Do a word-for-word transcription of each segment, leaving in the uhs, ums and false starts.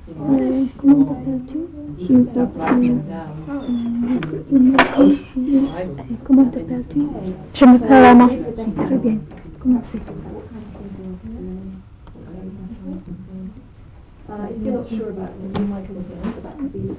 Euh, comment t'appelles-tu? Je m'appelle. Comment t'appelles-tu? Je m'appelle Emma. Très bien. Commencez. Uh, if you're not sure about it, you might look at it. That could be.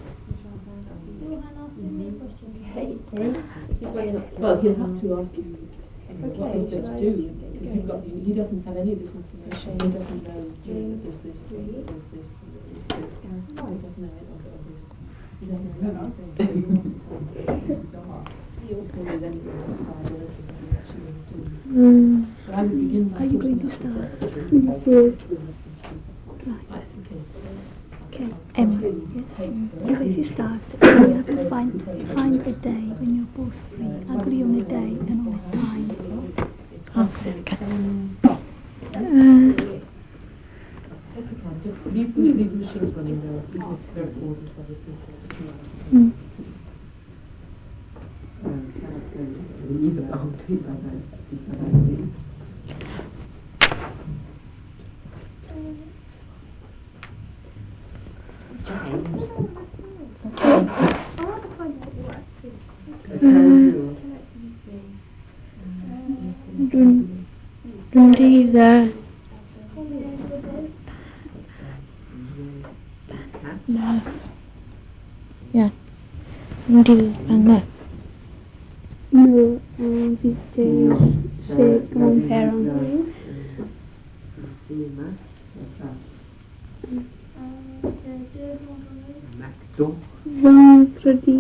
Okay. Well, he'll have to ask you what he's going to do. Because you've got, he doesn't have any of this information. He doesn't know you know, there's this, there's this, there's this, there's this. He doesn't know it, or this. He doesn't know anything. He'll probably then decide whether you actually want to do. Mm. But I would begin by Are you going to sorting start? out Yes. Right, okay. Okay. Emma. Yes. If you start, you have to find find a day when you're both free. Agree on a day and on a time. Okay, okay. Uh, Take your time. Just leave, leave the machines running there. Even if there are pauses, there are pauses. mm. Dun, Dundiza. No. Yeah. Dundiza Bangla. Nous avons visité chez grands-parents. Vendredi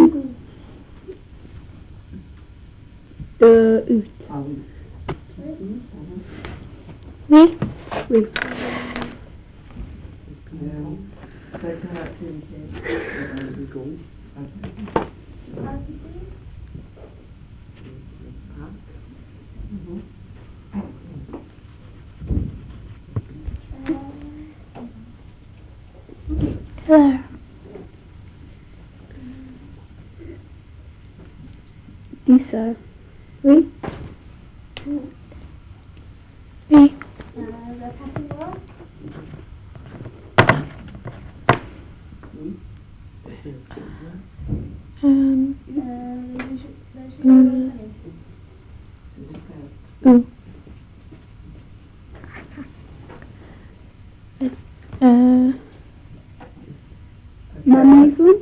de août. Oui. Oui. Hello. dix heures. Oui. Oui. Um, mm, Où? uh, Ma maison?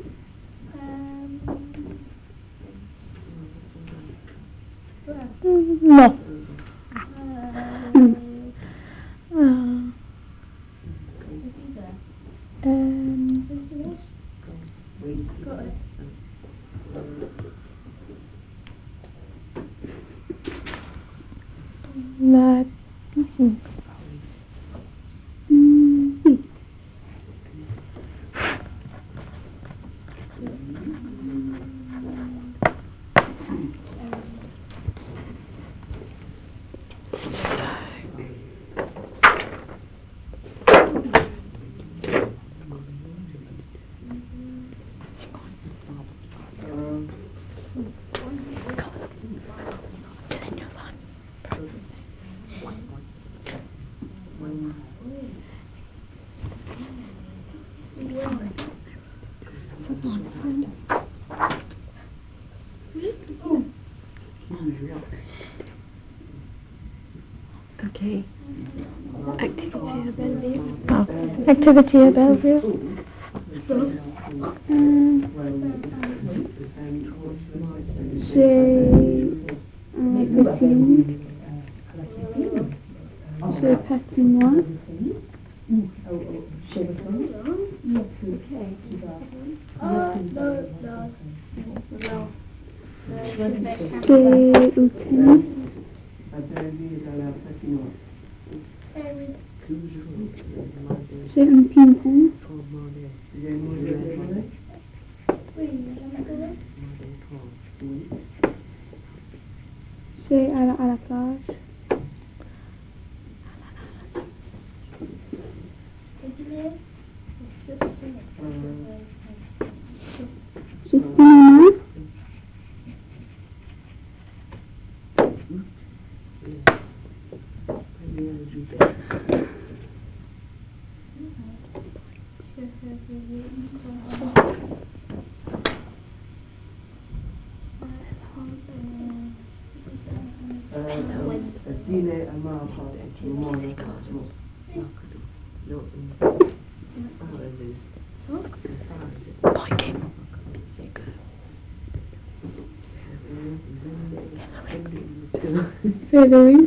no. Mm. Uh, um, la piscine. Mm, oui. Okay. Activité à Belleville. Oh. Activity at Bellevue. Euh, J'ai un piscine. J'ai patinoire. J'ai au tennis. J'ai un ping-pong. J'ai à la, à la plage. J'ai cinéma. Dile a Martha tomorrow. Frédéric.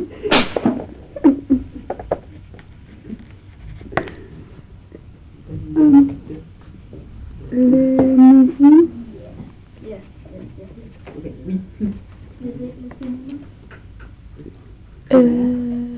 Um, le musée. Euh,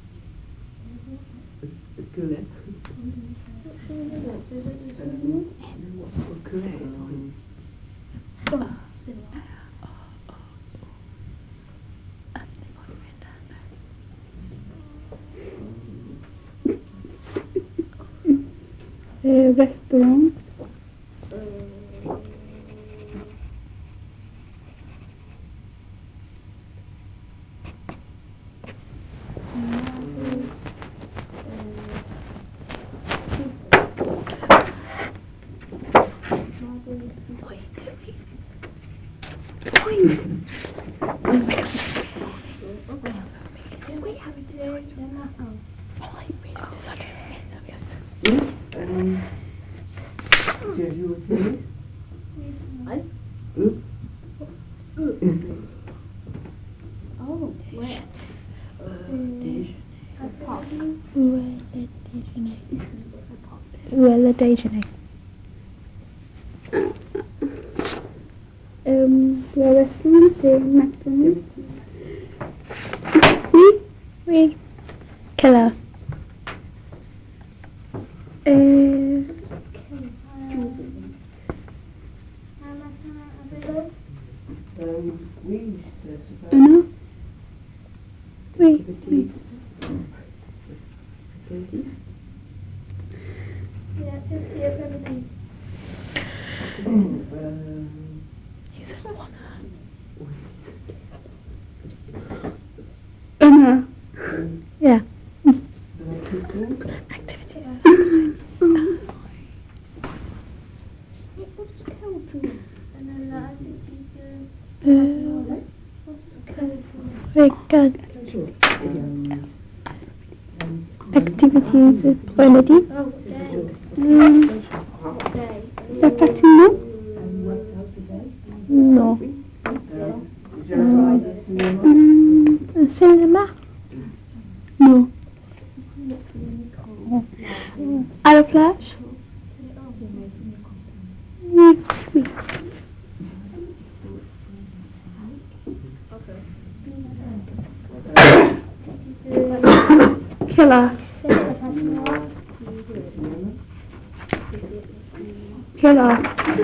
euh, restaurant. Où est le déjeuner? Euh, le restaurant, c'est McDonald's. Oui, oui. Quelle heure? Euh... Une heure? Oui, oui. Une heure. Yeah. Activities. Euh, regarde. Activities après-midi. Euh, la patine? Non. Euh, un cinéma? Non. À la plage? Oui, oui. Quelle heure? Quelle heure?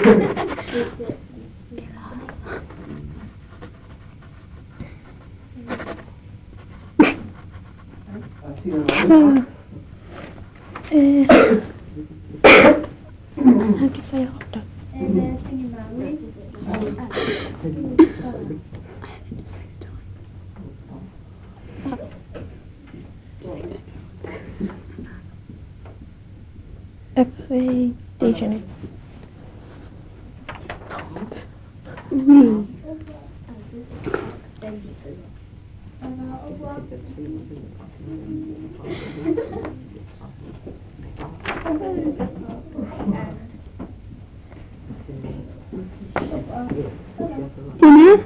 Uh, uh, how do you say hot dog? Après déjeuner. Oui. Dîner?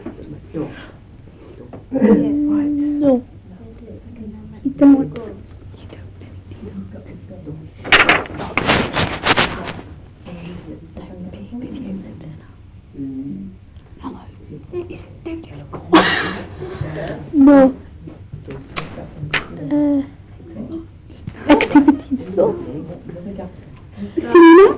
Non. Dites-moi. Non. Euh, activities. Non. Cinéma?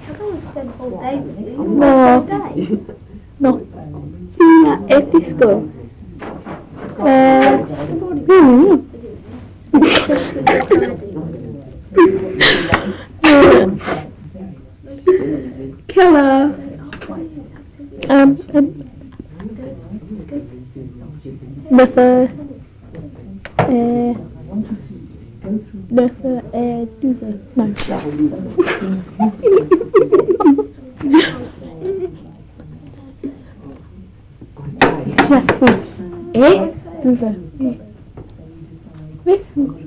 Non. Non. Cinéma et disco. Euh, oui. euh, quelle heure? Um, um, neuf heures. Euh, neuf heures et douze Loser. No. Yeah, oui. Et loser. Oui. Oui.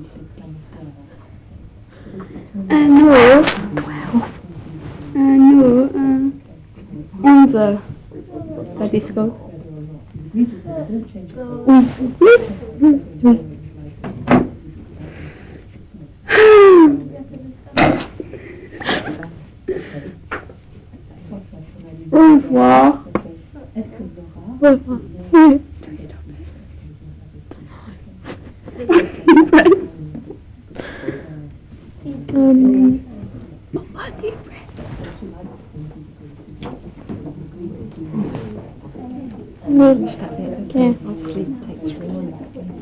Uh, no. Uh, no. Uh, Onze. La disco. Oui. Oui. Oui. Au revoir. Au revoir. Oui. um, Finish that bit, okay? Yeah. I'll just leave the text for a moment.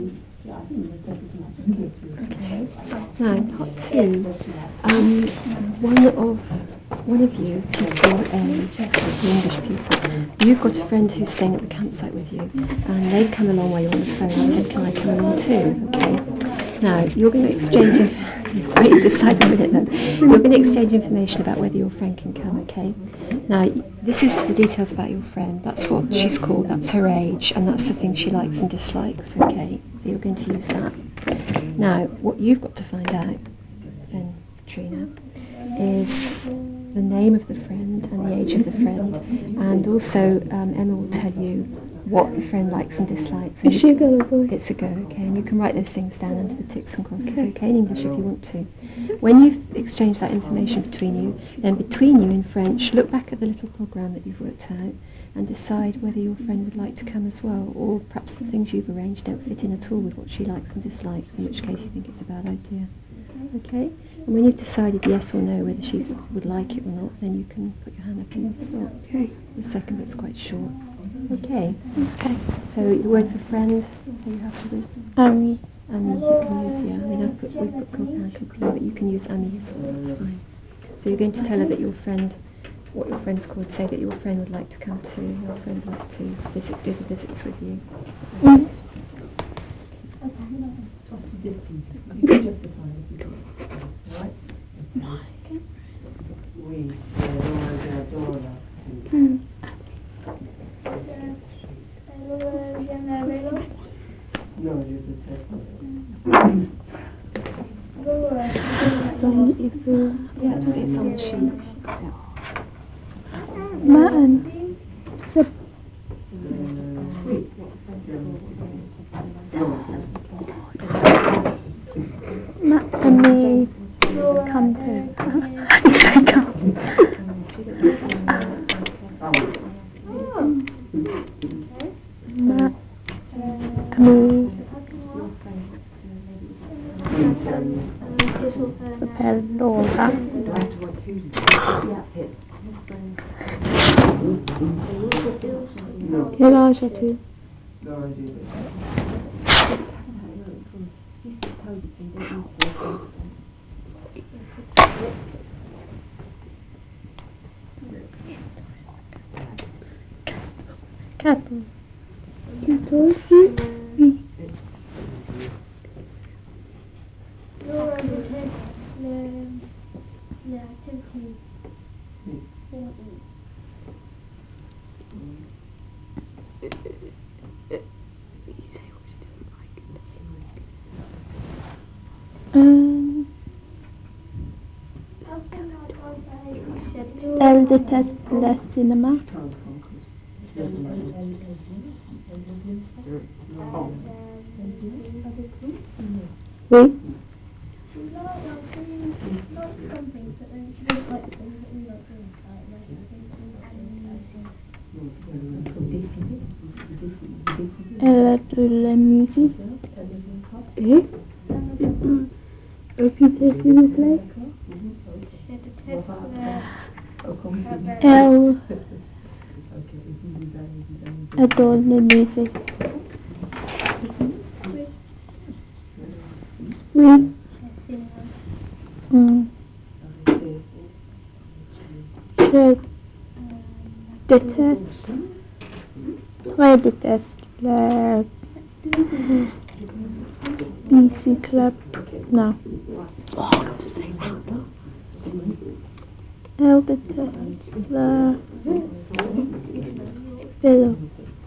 Okay. Now, part two. Um, one of one of you people, um, the English people, you've got a friend who's staying at the campsite with you, and they've come along while you're on the phone and said, "Can I come along too?" Okay. Now, you're going to exchange. Inf- wait, decide a minute though. You're going to exchange information about whether your friend can come. Okay. Now, this is the details about your friend. That's what she's called. That's her age, and that's the things she likes and dislikes. Okay. So you're going to use that. Now, what you've got to find out, then, Trina, is the name of the friend and the age of the friend, and also um, Emma will tell you what the friend likes and dislikes. And Is she a girl or boy? it's a go, okay, and you can write those things down under the ticks and crosses, okay, okay in English if you want to. When you've exchanged that information between you, then between you in French, look back at the little programme that you've worked out and decide whether your friend would like to come as well, or perhaps the things you've arranged don't fit in at all with what she likes and dislikes, in which case you think it's a bad idea. Okay? And when you've decided yes or no whether she would like it or not, then you can put your hand up and you'll stop. Okay. The second bit's quite short. Okay. Okay. So the word for friend, are you happy with? Ami. Ami, you can use, yeah. I mean, I've put, we've put copain, copain, but you can use Ami as well, that's fine. So you're going to tell her that your friend, what your friend's called, say that your friend would like to come to, your friend would like to visit, do the visits with you. Mm. mm. So if you Yeah, it's on the sheet. Martin. So Matt and me come to. Matt, me, Suppellora. Quel âge as-tu? Quatre. Quatorze. Oui. Um, elle déteste le cinéma. Oui. Elle adore la musique. Et répétez s'il vous plaît. Elle adore la musique. Oui. Mm. Je déteste, très déteste la bicyclette. Non. Elle déteste le vélo.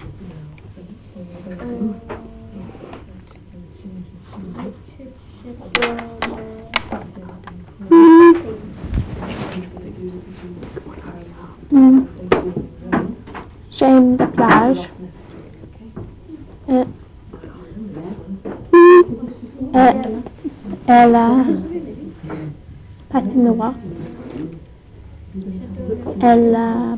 Mm. J'aime la plage. Euh, euh, elle a patinoire. Elle a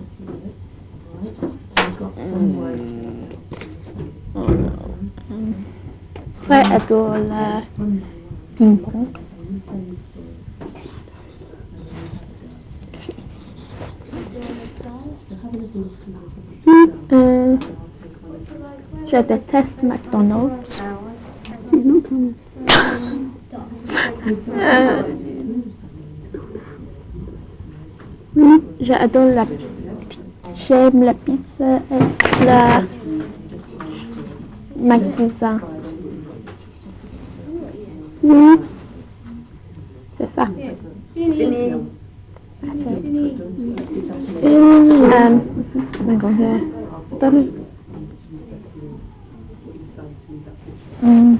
très adore le ping-pong. Euh, je déteste McDonald's. euh, J'adore la j'aime la pizza et la magasin. Oui, c'est ça. Euh, d'accord, donne. Mm.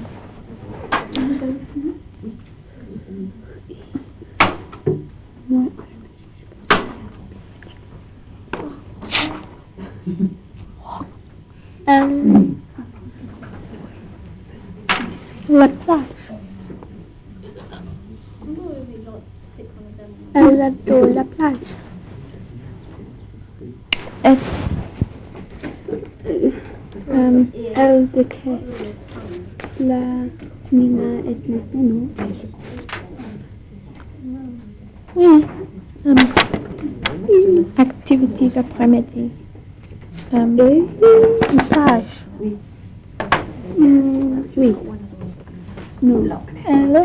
Euh, la plage. Elle adore la plage. Et, euh, elle déteste la cinéma et le piano. Oui. Um, activité d'après-midi. Um, une plage. Mm, oui. Non. Elle.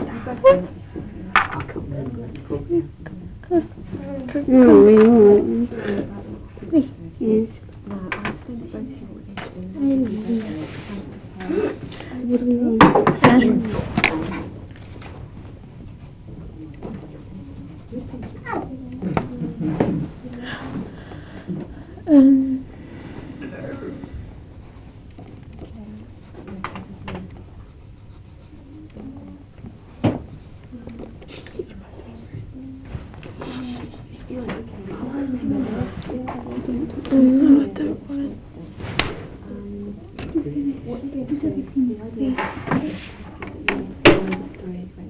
Oui, oui. Oui. Yes. I love you.